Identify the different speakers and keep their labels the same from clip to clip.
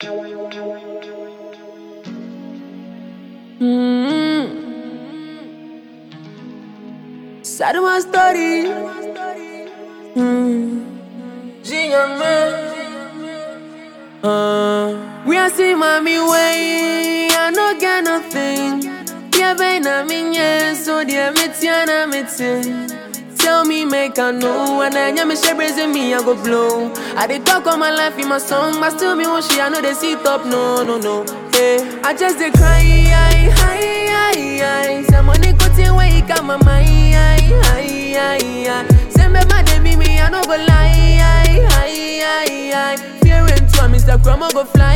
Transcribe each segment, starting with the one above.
Speaker 1: Sad my story. We are see mommy way, I no get nothing. Yeah, baby, na me so dear Mitiana Mitin. Tell me, make I know, and then you me share praising me, I go blow. I did talk on my life in my song, but still me when she, I know they sit up, no. Hey, I just dey cry, some money cut away, come my mind, send me my baby, me, I no go lie, fearing to Mr. Grandma go fly,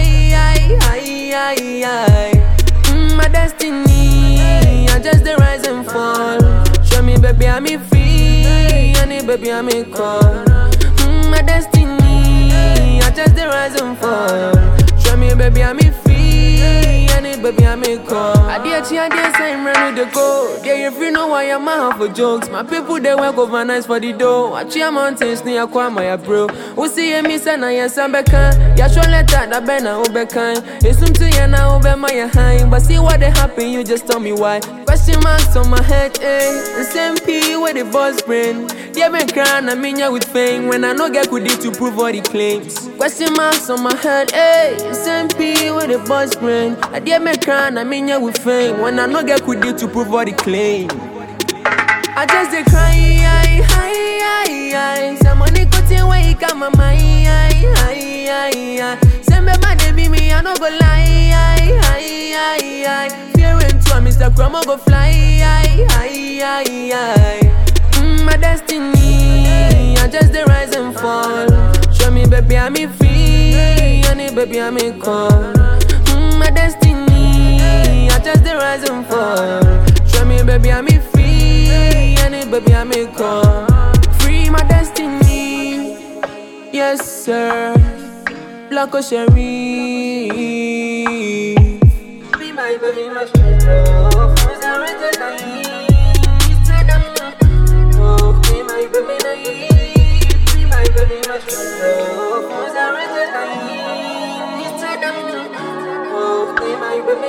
Speaker 1: my destiny, I just dey rise and fall. Show me, baby, I'm free, honey, baby, I'm call. My destiny, I just dey rise and fall. Show me, baby, I'm free, honey, baby, I'm call. I did same run with the go. Yeah, if you know why I'm out for jokes, my people they work overnight for the dough. I cheer mountains near Kwama, bro. Who see me say na yes I'm bekan. Ya show letter that bena ubekan. It's something ya na ube my high. But see what they happen, you just tell me why. Question marks on my head, eh? The same P with the boss brain. Yeah, been crying, I mean ya with fame. When I no get good to prove all the claims. Question marks on my head, eh? The same P with the boss brain. I dare me crying, I mean ya with fame. When I no get good to prove all the claim. I just dey cry, some money cut away, come my mind, send me my baby, me I no go lie, fearing to Mr. Grandma go fly, my destiny, I just dey rise and fall. Show me, baby, I'm free, honey, baby, I'm call. My destiny, I just dey rise and fall. Show me, baby, I'm free, honey, baby, I'm call. Free my destiny, yes sir. Blanco Sherry. Be my baby, my sweet love. Who's a rented oh, be my baby, be my baby, my sweet love. Who's a rented oh, be my baby,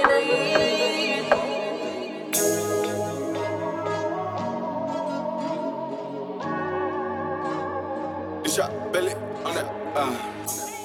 Speaker 2: It's your belly on that.